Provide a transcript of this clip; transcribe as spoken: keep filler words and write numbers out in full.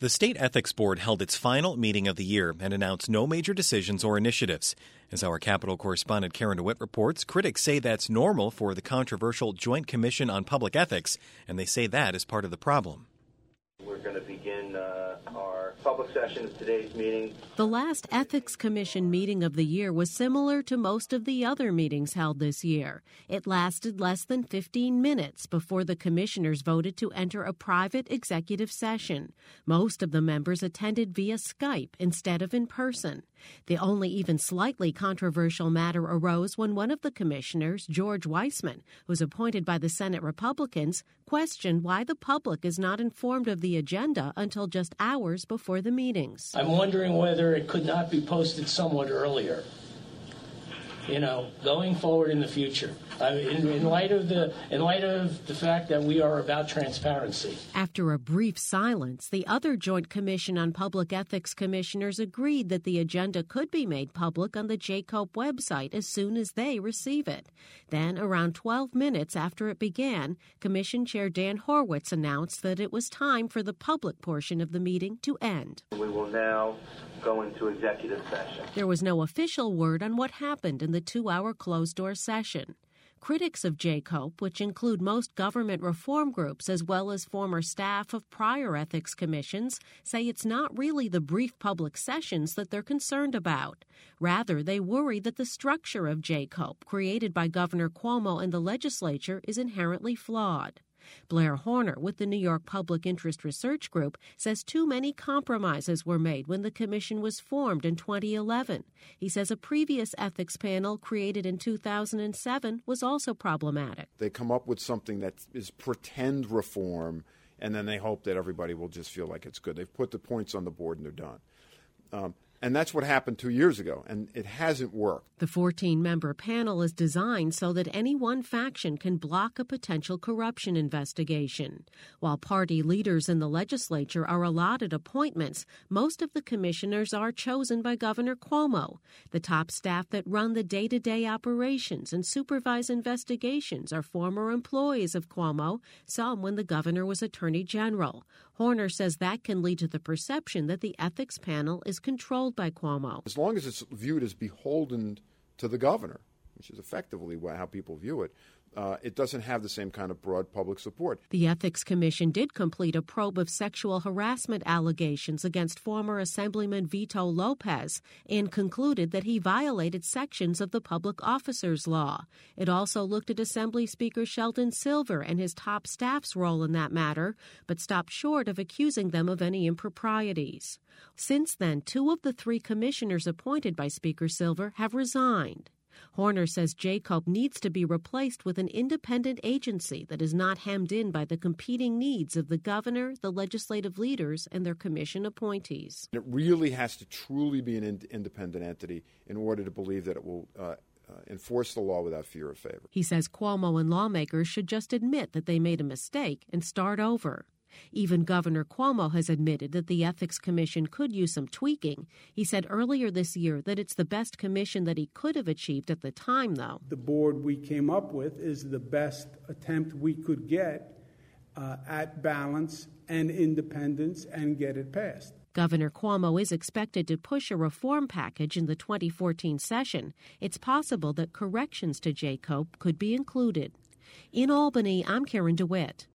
The State Ethics Board held its final meeting of the year and announced no major decisions or initiatives. As our Capitol correspondent Karen DeWitt reports, critics say that's normal for the controversial Joint Commission on Public Ethics, and they say that is part of the problem. We're going to begin uh, our public session of today's meeting. The last Ethics Commission meeting of the year was similar to most of the other meetings held this year. It lasted less than fifteen minutes before the commissioners voted to enter a private executive session. Most of the members attended via Skype instead of in person. The only even slightly controversial matter arose when one of the commissioners, George Weissman, who was appointed by the Senate Republicans, questioned why the public is not informed of the agenda until just hours before the meetings. I'm wondering whether it could not be posted somewhat earlier, you know, going forward in the future. I mean, in, in light of the in light of the fact that we are about transparency. After a brief silence, the other Joint Commission on Public Ethics commissioners agreed that the agenda could be made public on the J COPE website as soon as they receive it. Then, around twelve minutes after it began, Commission Chair Dan Horwitz announced that it was time for the public portion of the meeting to end. We will now go into executive session. There was no official word on what happened in the two-hour closed-door session. Critics of J COPE, which include most government reform groups as well as former staff of prior ethics commissions, say it's not really the brief public sessions that they're concerned about. Rather, they worry that the structure of J COPE, created by Governor Cuomo and the legislature, is inherently flawed. Blair Horner with the New York Public Interest Research Group says too many compromises were made when the commission was formed in twenty eleven. He says a previous ethics panel created in two thousand seven was also problematic. They come up with something that is pretend reform, and then they hope that everybody will just feel like it's good. They've put the points on the board and they're done. Um, And that's what happened two years ago, and it hasn't worked. The fourteen-member panel is designed so that any one faction can block a potential corruption investigation. While party leaders in the legislature are allotted appointments, most of the commissioners are chosen by Governor Cuomo. The top staff that run the day-to-day operations and supervise investigations are former employees of Cuomo, some when the governor was Attorney General. Horner says that can lead to the perception that the ethics panel is controlled by Cuomo. As long as it's viewed as beholden to the governor, which is effectively how people view it, uh, it doesn't have the same kind of broad public support. The Ethics Commission did complete a probe of sexual harassment allegations against former Assemblyman Vito Lopez and concluded that he violated sections of the Public Officers Law. It also looked at Assembly Speaker Sheldon Silver and his top staff's role in that matter, but stopped short of accusing them of any improprieties. Since then, two of the three commissioners appointed by Speaker Silver have resigned. Horner says J COPE needs to be replaced with an independent agency that is not hemmed in by the competing needs of the governor, the legislative leaders, and their commission appointees. It really has to truly be an in- independent entity in order to believe that it will uh, uh, enforce the law without fear or favor. He says Cuomo and lawmakers should just admit that they made a mistake and start over. Even Governor Cuomo has admitted that the Ethics Commission could use some tweaking. He said earlier this year that it's the best commission that he could have achieved at the time, though. The board we came up with is the best attempt we could get uh, at balance and independence and get it passed. Governor Cuomo is expected to push a reform package in the twenty fourteen session. It's possible that corrections to J COPE could be included. In Albany, I'm Karen DeWitt.